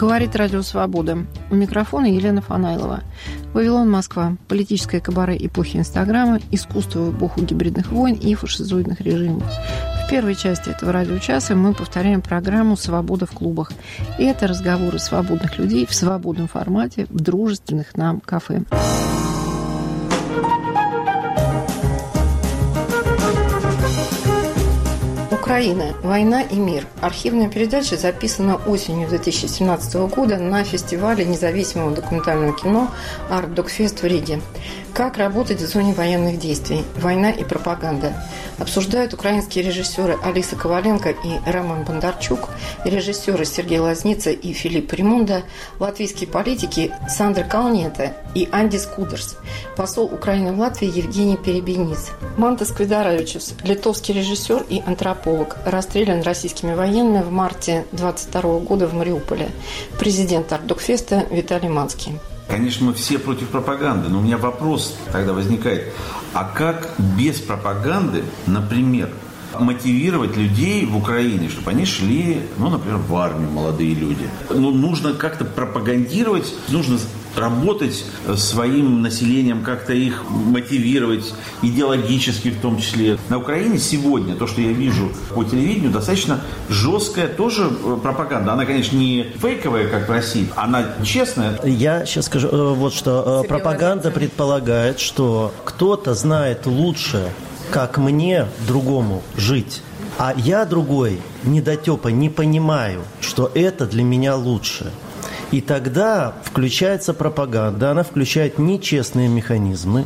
Говорит Радио Свобода. У микрофона Елена Фанайлова. Вавилон, Москва. Политическое кабаре эпохи Инстаграма, искусство в эпоху гибридных войн и фашизоидных режимов. В первой части этого радиочаса мы повторяем программу «Свобода в клубах». И это разговоры свободных людей в свободном формате в дружественных нам кафе. Украина. Война и мир. Архивная передача записана осенью 2017 года на фестивале независимого документального кино «Арт Докфест» в Риге. Как работать в зоне военных действий? Война и пропаганда. Обсуждают украинские режиссеры Алиса Коваленко и Роман Бондарчук, режиссеры Сергей Лазница и Филипп Ремунда, латвийские политики Сандра Калнета и Андис Кударс, посол Украины в Латвии Евгений Перебенис. Мантас Квидаровичус, литовский режиссер и антрополог, расстрелян российскими военными в марте 22 года в Мариуполе. Президент Арт Докфеста Виталий Манский. Конечно, мы все против пропаганды, но у меня вопрос тогда возникает. А как без пропаганды, например, мотивировать людей в Украине, чтобы они шли, например, в армию, молодые люди? Нужно как-то пропагандировать, нужно работать своим населением, как-то их мотивировать, идеологически в том числе. На Украине сегодня, то, что я вижу по телевидению, достаточно жесткая тоже пропаганда. Она, конечно, не фейковая, как в России, она честная. Я сейчас скажу вот что. Пропаганда предполагает, что кто-то знает лучше, как мне, другому, жить. А я, другой, недотепа, не понимаю, что это для меня лучше. И тогда включается пропаганда, она включает нечестные механизмы.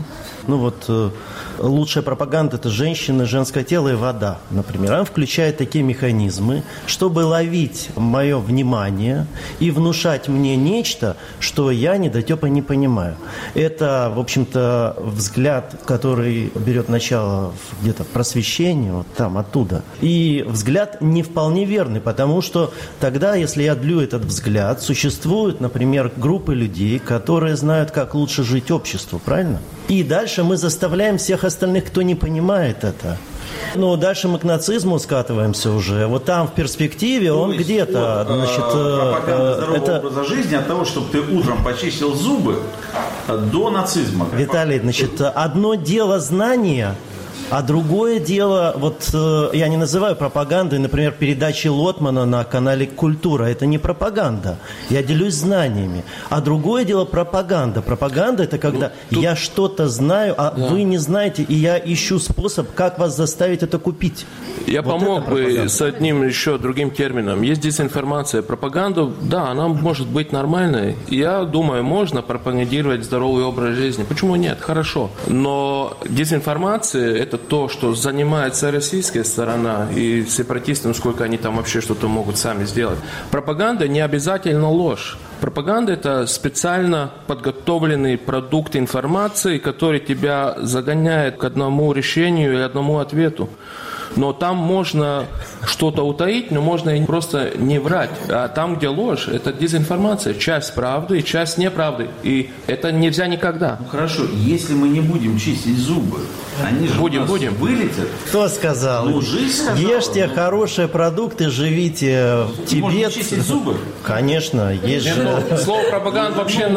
Лучшая пропаганда – это женщины, женское тело и вода, например. Она включает такие механизмы, чтобы ловить мое внимание и внушать мне нечто, что я недотепа не понимаю. Это, в общем-то, взгляд, который берет начало где-то в просвещении, вот там, оттуда. И взгляд не вполне верный, потому что тогда, если я длю этот взгляд, существуют, например, группы людей, которые знают, как лучше жить обществу, правильно? И дальше мы заставляем всех остальных, кто не понимает это. Дальше мы к нацизму скатываемся уже. Вот там в перспективе он где-то... пропаганда здорового образа жизни от того, чтобы ты утром почистил зубы, до нацизма. Виталий, одно дело знания, а другое дело, я не называю пропагандой, например, передачи Лотмана на канале «Культура». Это не пропаганда. Я делюсь знаниями. А другое дело пропаганда. Пропаганда – это когда я что-то знаю, а вы не знаете, и я ищу способ, как вас заставить это купить. Я помог бы с одним еще другим термином. Есть дезинформация. Пропаганда, да, она может быть нормальной. Я думаю, можно пропагандировать здоровый образ жизни. Почему нет? Хорошо. Но дезинформация – это то, что занимается российская сторона и сепаратисты, сколько они там вообще что-то могут сами сделать. Пропаганда не обязательно ложь. Пропаганда – это специально подготовленный продукт информации, который тебя загоняет к одному решению и одному ответу. Но там можно что-то утаить, но можно и просто не врать. А там, где ложь, это дезинформация. Часть правды и часть неправды. И это нельзя никогда. Хорошо, если мы не будем чистить зубы, они же будем вылетят. Кто сказал? Жизнь сказала. Ешьте хорошие продукты, живите в Тибет. Можно чистить зубы? Конечно, есть же. Слово пропаганда вообще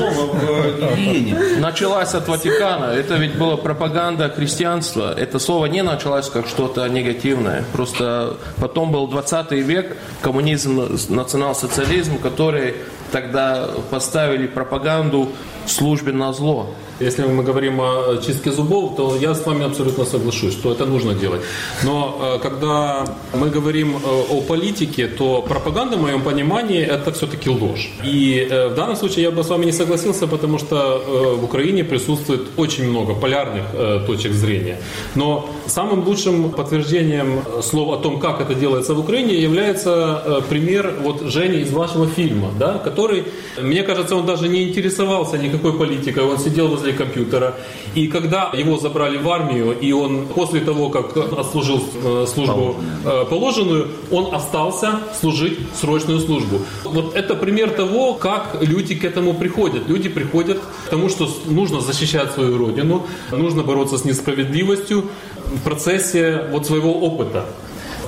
началась от Ватикана. Это ведь была пропаганда христианства. Это слово не началось как что-то негативное. Просто потом был 20 век, коммунизм, национал-социализм, которые тогда поставили пропаганду в службе на зло. Если мы говорим о чистке зубов, то я с вами абсолютно соглашусь, что это нужно делать. Но когда мы говорим о политике, то пропаганда, в моем понимании, это все-таки ложь. И в данном случае я бы с вами не согласился, потому что в Украине присутствует очень много полярных точек зрения. Но самым лучшим подтверждением слов о том, как это делается в Украине, является пример Жени из вашего фильма, да, который, мне кажется, он даже не интересовался никакой политикой, он сидел возле компьютера. И когда его забрали в армию, и он после того, как отслужил службу положенную, он остался служить срочную службу. Вот это пример того, как люди к этому приходят. Люди приходят к тому, что нужно защищать свою родину, нужно бороться с несправедливостью в процессе своего опыта.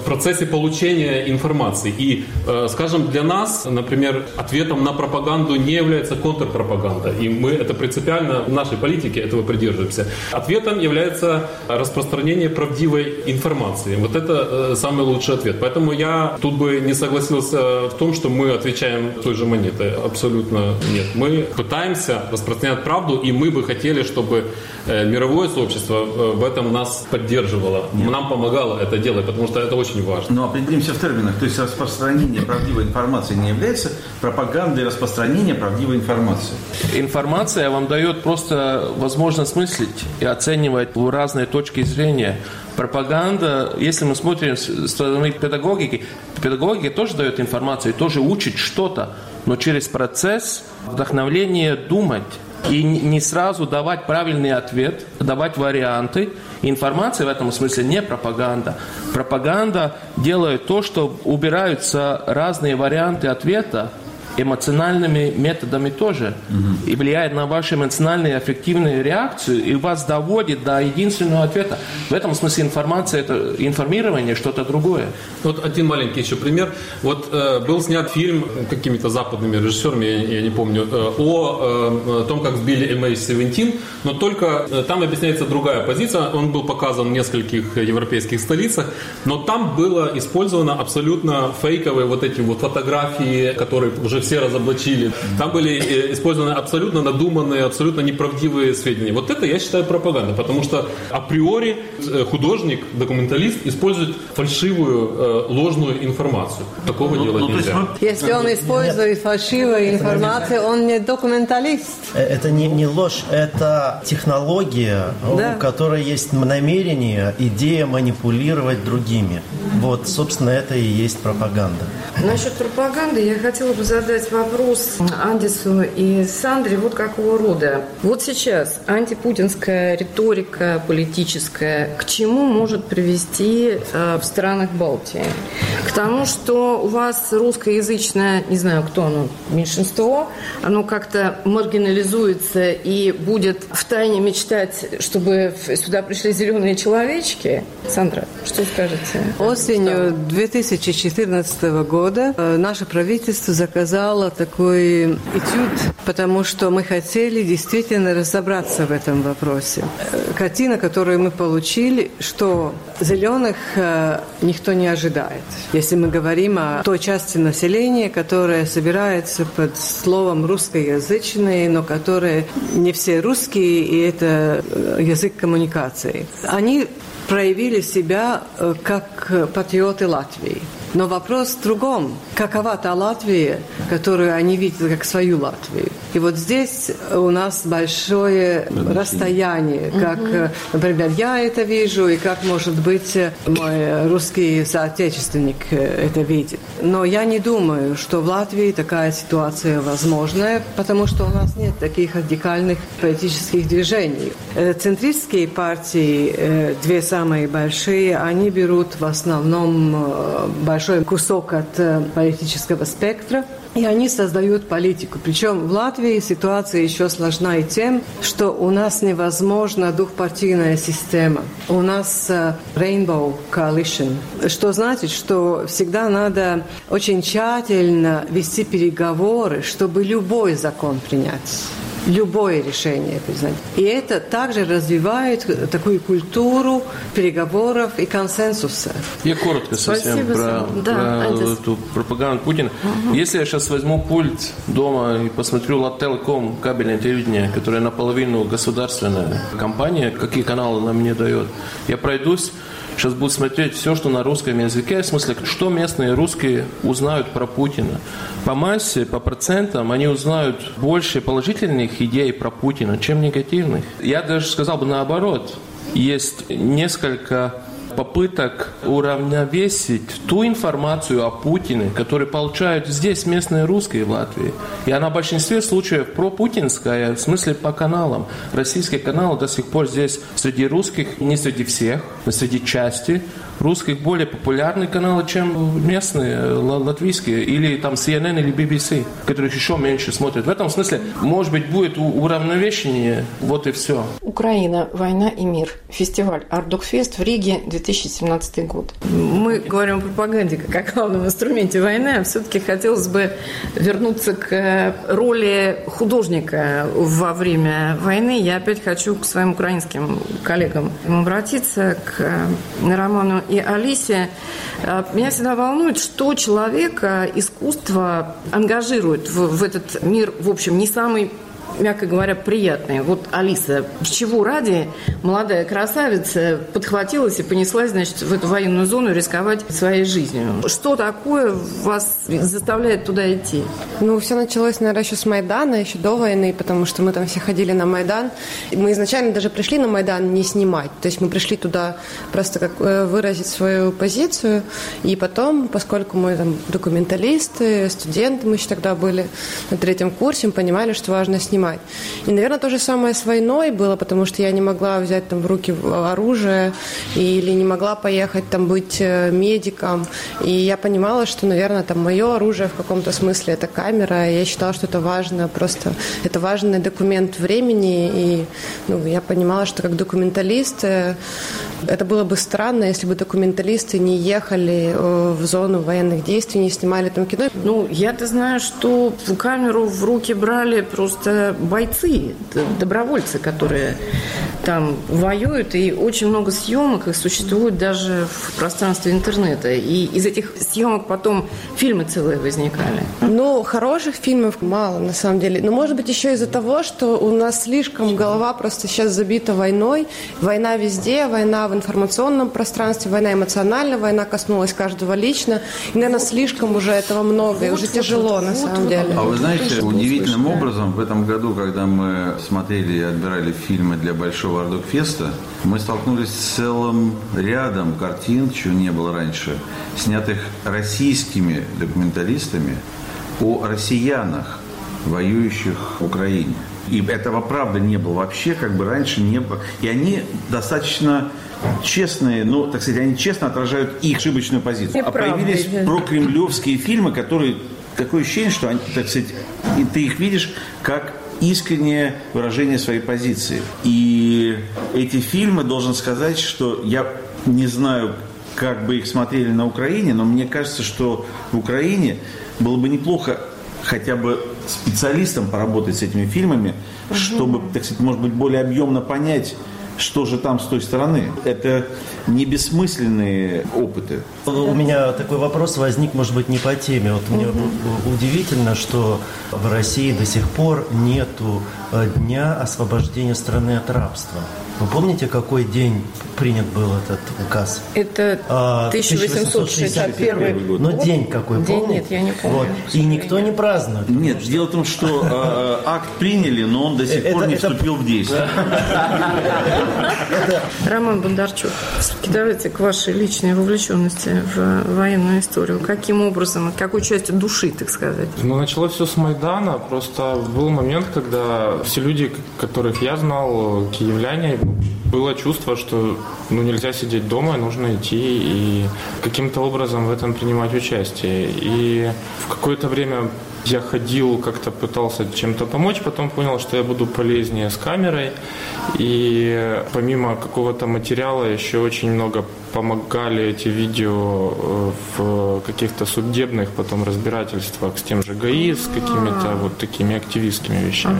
процессе получения информации. И, скажем, для нас, например, ответом на пропаганду не является контрпропаганда. И мы это принципиально в нашей политике этого придерживаемся. Ответом является распространение правдивой информации. Вот это самый лучший ответ. Поэтому я тут бы не согласился в том, что мы отвечаем той же монетой. Абсолютно нет. Мы пытаемся распространять правду, и мы бы хотели, чтобы мировое сообщество в этом нас поддерживало. Нам помогало это делать, потому что это очень важно. Но определимся в терминах. То есть распространение правдивой информации не является пропагандой распространения правдивой информации. Информация вам дает просто возможность мыслить и оценивать разные точки зрения. Пропаганда, если мы смотрим с стороны педагогики, педагогика тоже дает информацию, тоже учит что-то, но через процесс вдохновления думать. И не сразу давать правильный ответ, давать варианты. Информация в этом смысле не пропаганда. Пропаганда делает то, что убираются разные варианты ответа эмоциональными методами тоже. И влияет на вашу эмоциональную аффективную реакцию и вас доводит до единственного ответа. В этом смысле информация – это информирование, что-то другое. Вот один маленький еще пример. Вот был снят фильм какими-то западными режиссерами, я не помню, о том, как сбили MH17, но только там объясняется другая позиция. Он был показан в нескольких европейских столицах, но там было использовано абсолютно фейковые вот эти вот фотографии, которые уже все разоблачили. Там были использованы абсолютно надуманные, абсолютно неправдивые сведения. Вот это я считаю пропагандой, потому что априори художник, документалист использует фальшивую, ложную информацию. Такого делать нельзя. Если он использует фальшивую информацию, он не документалист. Это не ложь, это технология, у которой есть намерение, идея манипулировать другими. Вот, собственно, это и есть пропаганда. Насчет пропаганды я хотела бы задать вопрос Андису и Сандре вот какого рода. Вот сейчас антипутинская риторика политическая к чему может привести в странах Балтии? К тому, что у вас русскоязычное, не знаю, кто оно, меньшинство, оно как-то маргинализуется и будет втайне мечтать, чтобы сюда пришли зеленые человечки? Сандра, что скажете? Осенью 2014 года наше правительство заказало такой этюд, потому что мы хотели действительно разобраться в этом вопросе. Картина, которую мы получили, что зеленых никто не ожидает. Если мы говорим о той части населения, которая собирается под словом русскоязычные, но которые не все русские, и это язык коммуникации. Они проявили себя как патриоты Латвии. Но вопрос в другом. Какова та Латвия, которую они видят как свою Латвию? И вот здесь у нас большое расстояние. Как, например, я это вижу, и как, может быть, мой русский соотечественник это видит. Но я не думаю, что в Латвии такая ситуация возможна, потому что у нас нет таких радикальных политических движений. Центристские партии, две самые большие, они берут в основном большой кусок от политического спектра, и они создают политику. Причем в Латвии ситуация еще сложна и тем, что у нас невозможна двухпартийная система. У нас Rainbow Coalition, что значит, что всегда надо очень тщательно вести переговоры, чтобы любой закон принять. Любое решение признать. И это также развивает такую культуру переговоров и консенсуса. Я коротко совсем про эту пропаганду Путина. Если я сейчас возьму пульт дома и посмотрю Латтелеком, кабельное телевидение, которое наполовину государственная компания, какие каналы она мне дает, я пройдусь, сейчас буду смотреть все, что на русском языке, в смысле, что местные русские узнают про Путина. По массе, по процентам, они узнают больше положительных идей про Путина, чем негативных. Я даже сказал бы наоборот. Есть несколько попыток уравновесить ту информацию о Путине, которую получают здесь местные русские в Латвии. И она в большинстве случаев пропутинская, в смысле по каналам. Российские каналы до сих пор здесь среди русских, не среди всех, но среди части русских более популярные каналы, чем местные, латвийские, или там CNN или BBC, которых еще меньше смотрят. В этом смысле, может быть, будет уравновешение, вот и все. Украина, война и мир. Фестиваль Ардукфест в Риге, 2017 год. Мы говорим о пропаганде как о главном инструменте войны, а все-таки хотелось бы вернуться к роли художника во время войны. Я опять хочу к своим украинским коллегам обратиться, к Роману и Алисе. Меня всегда волнует, что человека искусство ангажирует в этот мир, в общем, не самый, мягко говоря, приятные. Вот Алиса, чего ради молодая красавица подхватилась и понеслась, значит, в эту военную зону рисковать своей жизнью? Что такое вас заставляет туда идти? Ну, все началось, наверное, еще с Майдана, еще до войны, потому что мы там все ходили на Майдан. Мы изначально даже пришли на Майдан не снимать. То есть мы пришли туда просто как выразить свою позицию. И потом, поскольку мы там документалисты, студенты, мы еще тогда были на 3-м курсе, мы понимали, что важно снимать. И, наверное, то же самое с войной было, потому что я не могла взять там в руки оружие или не могла поехать там быть медиком. И я понимала, что, наверное, там мое оружие в каком-то смысле это камера. И я считала, что это важно, просто это важный документ времени. И я понимала, что как документалист это было бы странно, если бы документалисты не ехали в зону военных действий, не снимали там кино. Я-то знаю, что камеру в руки брали просто бойцы, добровольцы, которые там воюют, и очень много съемок их существует даже в пространстве интернета. И из этих съемок потом фильмы целые возникали. Хороших фильмов мало, на самом деле. Но, может быть, еще из-за того, что у нас слишком голова просто сейчас забита войной. Война везде, война в информационном пространстве, война эмоциональная, война коснулась каждого лично. И, наверное, слишком уже этого много, и уже тяжело, на самом деле. А вы знаете, удивительным образом в этом году, когда мы смотрели и отбирали фильмы для Большого Ардукфеста, мы столкнулись с целым рядом картин, чего не было раньше, снятых российскими документалистами о россиянах, воюющих в Украине. И этого, правда, не было вообще, раньше не было. И они достаточно честные, так сказать, они честно отражают их ошибочную позицию. А появились прокремлевские фильмы, которые, такое ощущение, что они, так сказать, и ты их видишь как искреннее выражение своей позиции. И эти фильмы, должен сказать, что я не знаю, как бы их смотрели на Украине, но мне кажется, что в Украине было бы неплохо хотя бы специалистам поработать с этими фильмами, чтобы, так сказать, может быть, более объемно понять, что же там с той стороны. Это не бессмысленные опыты. У меня такой вопрос возник, может быть, не по теме. Вот мне удивительно, что в России до сих пор нету дня освобождения страны от рабства. Вы помните, какой день принят был этот указ? Это 1861 год. Но день какой, помните? Нет, я не помню. Вот. И никто не празднует. Нет, дело в том, что акт приняли, но он до сих пор не вступил в действие. Роман Бондарчук, давайте к вашей личной вовлеченности в военную историю. Каким образом, какой частью души, так сказать? Началось все с Майдана. Просто был момент, когда все люди, которых я знал, киевляне, было чувство, что нельзя сидеть дома, нужно идти и каким-то образом в этом принимать участие. И в какое-то время я ходил, как-то пытался чем-то помочь, потом понял, что я буду полезнее с камерой. И помимо какого-то материала еще очень много помогали эти видео в каких-то судебных потом разбирательствах с тем же ГАИ, с какими-то вот такими активистскими вещами.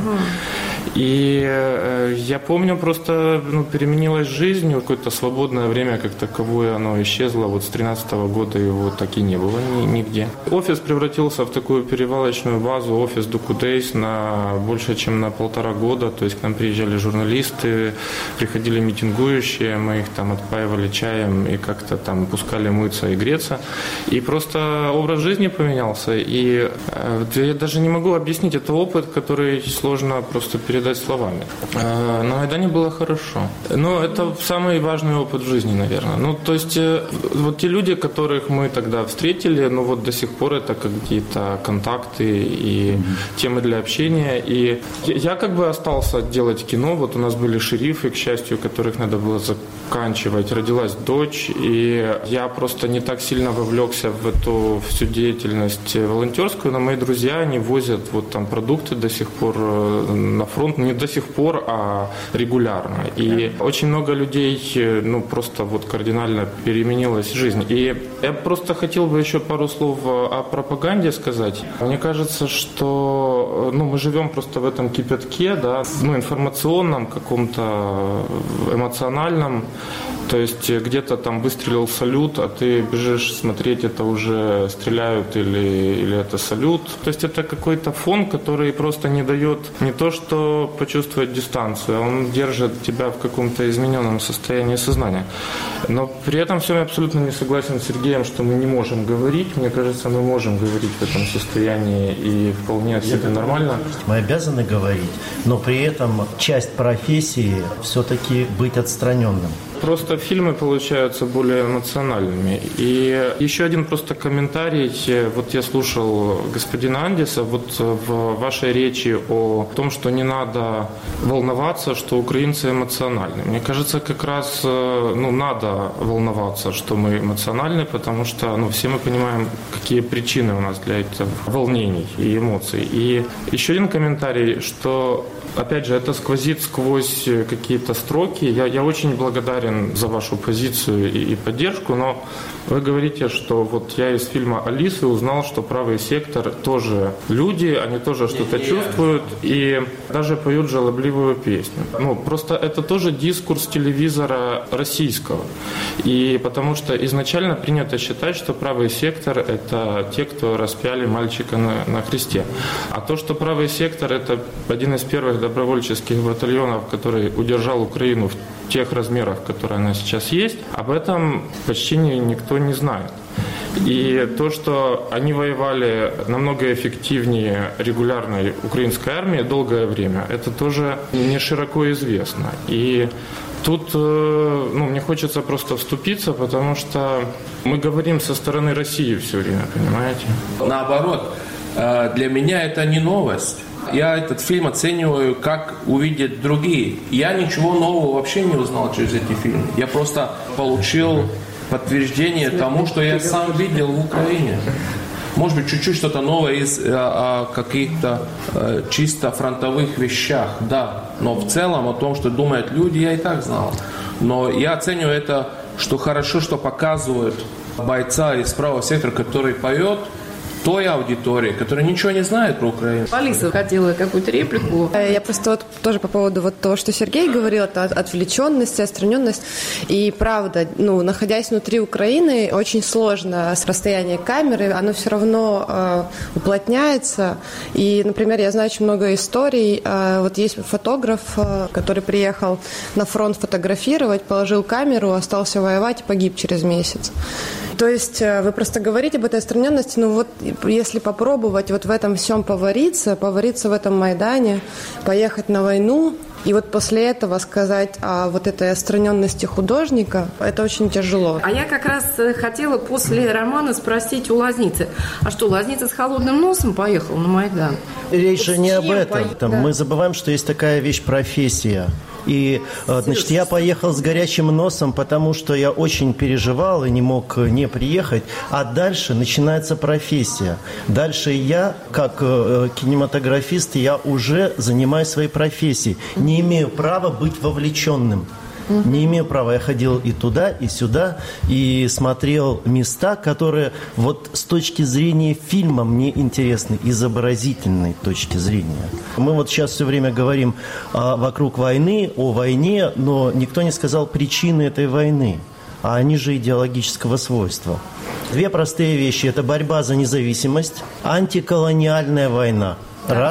И я помню, просто переменилась жизнь, какое-то свободное время как таковое, оно исчезло. Вот с 2013 года его так и не было нигде. Офис превратился в такую перевалочную базу, офис DocuDays, на больше, чем на 1,5 года. То есть к нам приезжали журналисты, приходили митингующие, мы их там отпаивали чаем и как-то там пускали мыться и греться. И просто образ жизни поменялся. И я даже не могу объяснить, это опыт, который сложно просто передать словами. На Майдане было хорошо. Но это самый важный опыт в жизни, наверное. Ну, то есть, вот те люди, которых мы тогда встретили, ну, вот до сих пор это какие-то контакты и темы для общения. И я как бы остался делать кино. Вот у нас были шерифы, к счастью, которых надо было заканчивать. Родилась дочь, и я просто не так сильно вовлекся в эту всю деятельность волонтерскую, но мои друзья, они возят вот там продукты до сих пор на фронт, не до сих пор, а регулярно. И очень много людей, ну, просто вот кардинально переменилась жизнь. И я просто хотел бы еще пару слов о пропаганде сказать. Мне кажется, что, ну, мы живем просто в этом кипятке, да, ну, информационном, каком-то эмоциональном. То есть где-то там выстрелил салют, а ты бежишь смотреть, это уже стреляют или это салют. То есть это какой-то фон, который просто не дает не то, что почувствовать дистанцию, а он держит тебя в каком-то измененном состоянии сознания. Но при этом все я абсолютно не согласен с Сергеем, что мы не можем говорить. Мне кажется, мы можем говорить в этом состоянии и вполне себе нормально. Мы обязаны говорить, но при этом часть профессии все-таки быть отстраненным. Просто фильмы получаются более эмоциональными. И еще один просто комментарий. Вот я слушал господина Андиса, вот в вашей речи о том, что не надо волноваться, что украинцы эмоциональны. Мне кажется, как раз, ну, надо волноваться, что мы эмоциональны, потому что, ну, все мы понимаем, какие причины у нас для этих волнений и эмоций. И еще один комментарий, что, опять же, это сквозит сквозь какие-то строки. Я очень благодарен за вашу позицию и поддержку, но вы говорите, что вот я из фильма «Алисы» узнал, что правый сектор тоже люди, они тоже что-то чувствуют и даже поют жалобливую песню. Ну, просто это тоже дискурс телевизора российского. И потому что изначально принято считать, что правый сектор – это те, кто распяли мальчика на кресте. А то, что правый сектор – это один из первых добровольческих батальонов, который удержал Украину в тех размерах, которые она сейчас есть, об этом почти никто не знает. И то, что они воевали намного эффективнее регулярной украинской армии долгое время, это тоже не широко известно. И тут, ну, мне хочется просто вступиться, потому что мы говорим со стороны России все время, понимаете? Наоборот, для меня это не новость. Я этот фильм оцениваю, как увидят другие. Я ничего нового вообще не узнал через эти фильмы. Я просто получил подтверждение тому, что я сам видел в Украине. Может быть, чуть-чуть что-то новое из каких-то чисто фронтовых вещах, да. Но в целом о том, что думают люди, я и так знал. Но я оцениваю это, что хорошо, что показывают бойца из правого сектора, который поет той аудитории, которая ничего не знает про Украину. Алиса хотела какую-то реплику. Я просто вот тоже по поводу вот того, что Сергей говорил, это отвлеченность, отстраненность. И правда, ну, находясь внутри Украины, очень сложно с расстояния камеры, оно все равно уплотняется. И, например, я знаю очень много историй. Вот есть фотограф, который приехал на фронт фотографировать, положил камеру, остался воевать и погиб через месяц. То есть вы просто говорите об этой отстраненности, ну вот если попробовать вот в этом всем повариться в этом Майдане, поехать на войну, и вот после этого сказать о вот этой отстраненности художника, это очень тяжело. А я как раз хотела после романа спросить у Лозницы, а что, Лозница с холодным носом поехал на Майдан? Речь же не об этом. Да. Мы забываем, что есть такая вещь профессия. И, значит, я поехал с горячим носом, потому что я очень переживал и не мог не приехать. А дальше начинается профессия. Дальше я, как кинематографист, я уже занимаюсь своей профессией. Не имею права быть вовлеченным. Не имею права. Я ходил и туда, и сюда, и смотрел места, которые вот с точки зрения фильма мне интересны, изобразительной точки зрения. Мы вот сейчас все время говорим вокруг войны, о войне, но никто не сказал причины этой войны. А они же идеологического свойства. Две простые вещи. Это борьба за независимость, антиколониальная война. Раз.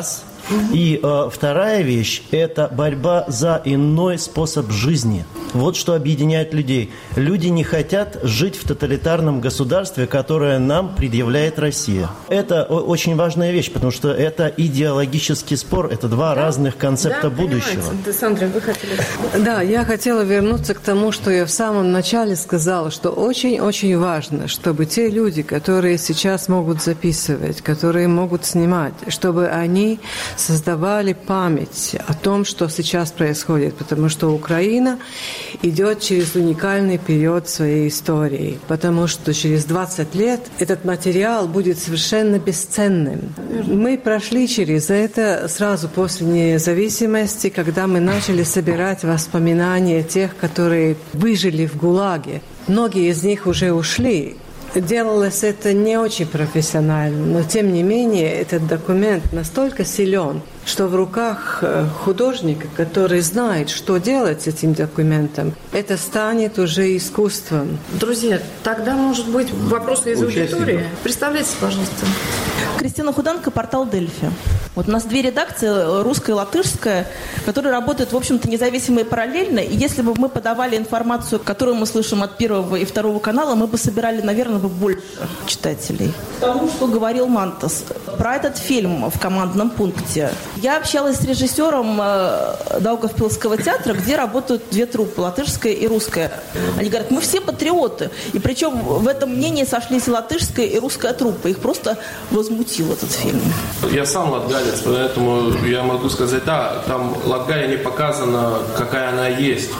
И вторая вещь – это борьба за иной способ жизни. Вот что объединяет людей. Люди не хотят жить в тоталитарном государстве, которое нам предъявляет Россия. Это очень важная вещь, потому что это идеологический спор, это два разных концепта будущего. Сандра, вы хотели... Да, я хотела вернуться к тому, что я в самом начале сказала, что очень-очень важно, чтобы те люди, которые сейчас могут записывать, которые могут снимать, чтобы они создавали память о том, что сейчас происходит, потому что Украина идет через уникальный период своей истории, потому что через 20 лет этот материал будет совершенно бесценным. Мы прошли через это сразу после независимости, когда мы начали собирать воспоминания тех, которые выжили в ГУЛАГе. Многие из них уже ушли. Делалось это не очень профессионально, но тем не менее этот документ настолько силен, что в руках художника, который знает, что делать с этим документом, это станет уже искусством. Друзья, тогда, может быть, вопросы из аудитории? Представляйтесь, пожалуйста. Кристина Худанко, портал «Дельфи». Вот у нас две редакции, русская и латышская, которые работают, в общем-то, независимо и параллельно. И если бы мы подавали информацию, которую мы слышим от Первого и Второго канала, мы бы собирали, наверное, больше читателей. К тому, что говорил Мантас про этот фильм в командном пункте. Я общалась с режиссером Даугавпилского театра, где работают две труппы, латышская и русская. Они говорят, мы все патриоты. И причем в этом мнении сошлись и латышская, и русская труппа. Их просто возмутил этот фильм. Я сам латгалец, поэтому я могу сказать, да, там Латгалия не показана, какая она есть.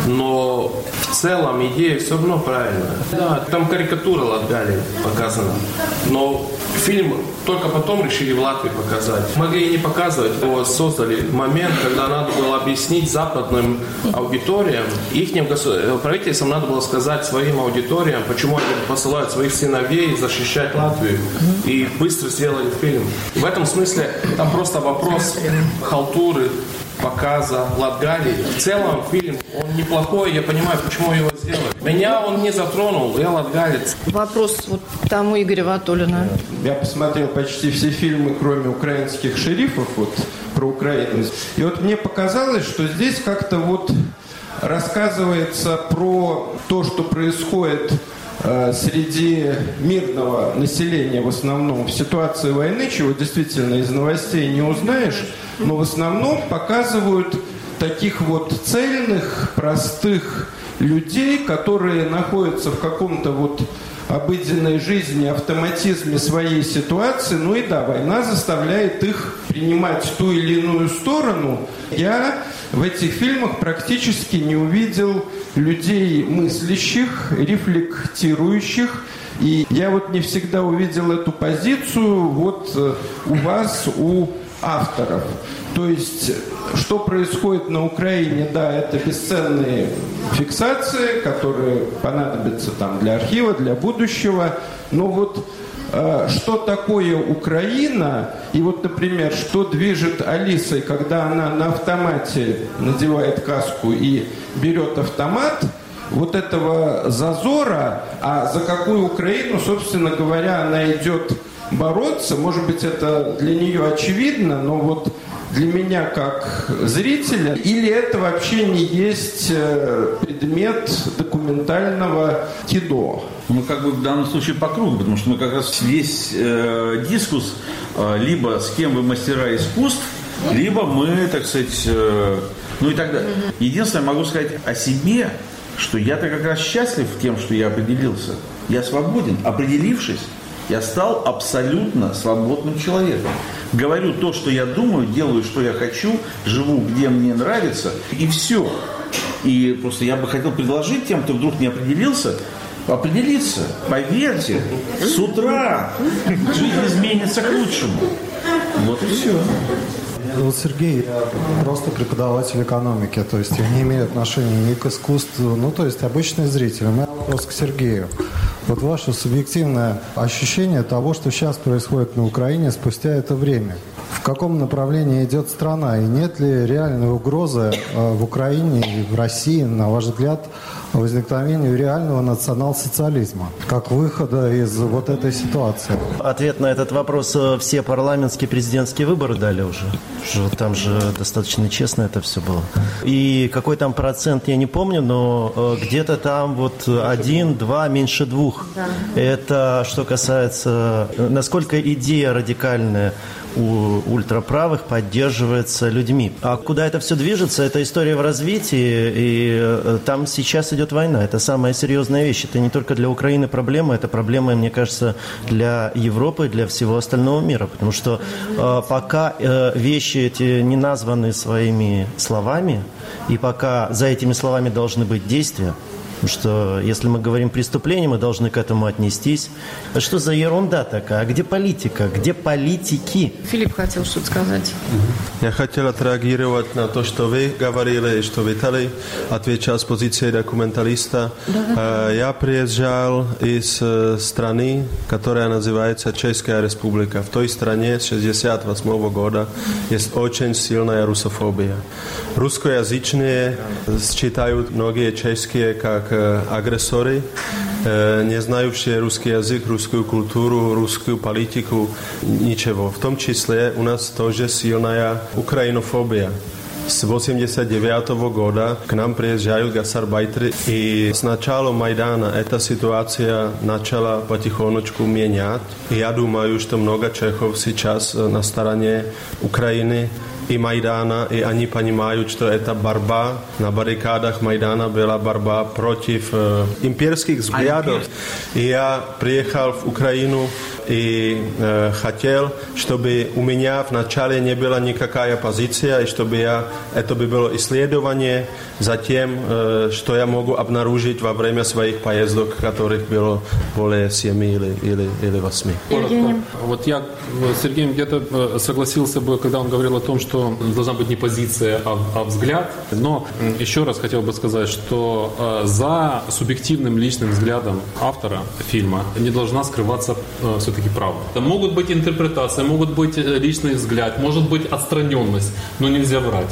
Но в целом идея все равно правильная. Да, там карикатура Латгалии показана. Но фильм только потом решили в Латвии показать. Могли и не показывать, его создали момент, когда надо было объяснить западным аудиториям, ихним правительствам надо было сказать своим аудиториям, почему они посылают своих сыновей защищать Латвию. И быстро сделали фильм. В этом смысле там просто вопрос халтуры, показа Латгалии. В целом фильм, он неплохой, я понимаю, почему его сделали. Меня он не затронул, я латгалец. Вопрос вот тому Игоря Ватулина. Я посмотрел почти все фильмы, кроме «Украинских шерифов», вот, про Украину. И вот мне показалось, что здесь как-то вот рассказывается про то, что происходит среди мирного населения в основном в ситуации войны, чего действительно из новостей не узнаешь, но в основном показывают таких вот цельных, простых людей, которые находятся в каком-то вот обыденной жизни, автоматизме своей ситуации. Ну и да, война заставляет их принимать ту или иную сторону. Я в этих фильмах практически не увидел людей мыслящих, рефлектирующих. И я вот не всегда увидел эту позицию вот у вас, у авторов. То есть, что происходит на Украине, да, это бесценные фиксации, которые понадобятся там для архива, для будущего. Но вот что такое Украина, и вот, например, что движет Алисой, когда она на автомате надевает каску и берет автомат, вот этого зазора, а за какую Украину, собственно говоря, она идет бороться, может быть, это для нее очевидно, но вот для меня как зрителя, или это вообще не есть предмет документального кино? Мы как бы в данном случае по кругу, потому что мы как раз весь дискус либо с кем вы мастера искусств, либо мы, так сказать, ну и так далее. Единственное, могу сказать о себе, что я-то как раз счастлив тем, что я определился. Я свободен. Определившись, я стал абсолютно свободным человеком. Говорю то, что я думаю, делаю, что я хочу, живу, где мне нравится, и все. И просто я бы хотел предложить тем, кто вдруг не определился, определиться. Поверьте, с утра жизнь изменится к лучшему. Вот и все. Вот Сергей, я просто преподаватель экономики, то есть я не имею отношения ни к искусству, ну то есть обычный зритель. У меня вопрос к Сергею. Вот ваше субъективное ощущение того, что сейчас происходит на Украине спустя это время. в каком направлении идет страна, и нет ли реальной угрозы в Украине и в России, на ваш взгляд, возникновению реального национал-социализма, как выхода из вот этой ситуации? Ответ на этот вопрос все парламентские президентские выборы дали уже. Там же достаточно честно это все было. И какой там процент, я не помню, но где-то там вот 1, 2, меньше 2. Да. Это что касается, насколько идея радикальная у ультраправых поддерживается людьми. А куда это все движется, это история в развитии, и там сейчас идет война. Это самая серьезная вещь. Это не только для Украины проблема, это проблема, мне кажется, для Европы, для всего остального мира. Потому что пока вещи эти не названы своими словами, и пока за этими словами должны быть действия, потому что если мы говорим преступление, мы должны к этому отнестись. А что за ерунда такая? А где политика? Где политики? Филипп хотел что-то сказать. Я хотел отреагировать на то, что вы говорили и что Виталий отвечал с позиции документалиста. Да. Я приезжал из страны, которая называется Česká republika. В той стране с 1968 года есть очень сильная русофобия. Русскоязычные считают многие чешские как агрессоры, не знающие русский язык, русскую культуру, русскую политику, ничего. В том числе у нас тоже сильная украинофобия. С 1989 года к нам приезжают гастарбайтеры, и с начала Майдана эта ситуация начала потихонечку менять. И я думаю, что много чехов сейчас на стороне Украины и Майдана, и они понимают, что эта борьба на баррикадах Майдана была борьба против имперских взглядов. И я приехал в Украину и хотел, чтобы у меня вначале не была никакая позиция, и чтобы это бы было исследование за тем, что я могу обнаружить во время своих поездок, которых было более 7 или 8. Вот я с Сергеем где-то согласился бы, когда он говорил о том, что должна быть не позиция, а взгляд. Но еще раз хотел бы сказать, что за субъективным личным взглядом автора фильма не должна скрываться все-таки правда. Могут быть интерпретации, могут быть личный взгляд, может быть отстраненность, но нельзя врать.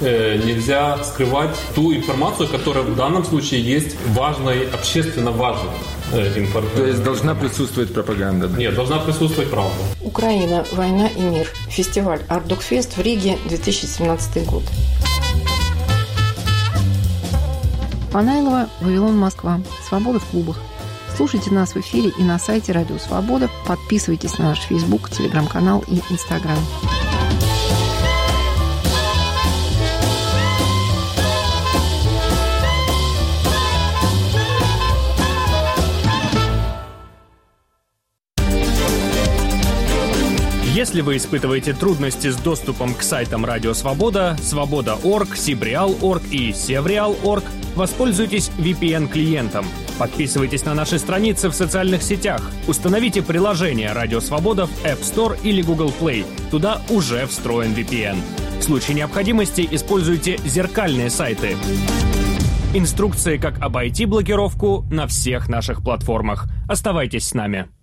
Нельзя скрывать ту информацию, которая в данном случае есть важной, общественно важной. То есть должна присутствовать пропаганда? Да? Нет, должна присутствовать правда. Украина, война и мир. Фестиваль «Арт-Док-Фест» в Риге, 2017 год. Панайлова, Вавилон, Москва. Свобода в клубах. Слушайте нас в эфире и на сайте Радио Свобода. Подписывайтесь на наш Facebook, Телеграм-канал и Инстаграм. Если вы испытываете трудности с доступом к сайтам Радио Свобода, Свобода.орг, Сибреал.орг и Севреал.орг, воспользуйтесь VPN-клиентом. Подписывайтесь на наши страницы в социальных сетях. Установите приложение Радио Свобода в App Store или Google Play. Туда уже встроен VPN. В случае необходимости используйте зеркальные сайты. Инструкции, как обойти блокировку, на всех наших платформах. Оставайтесь с нами.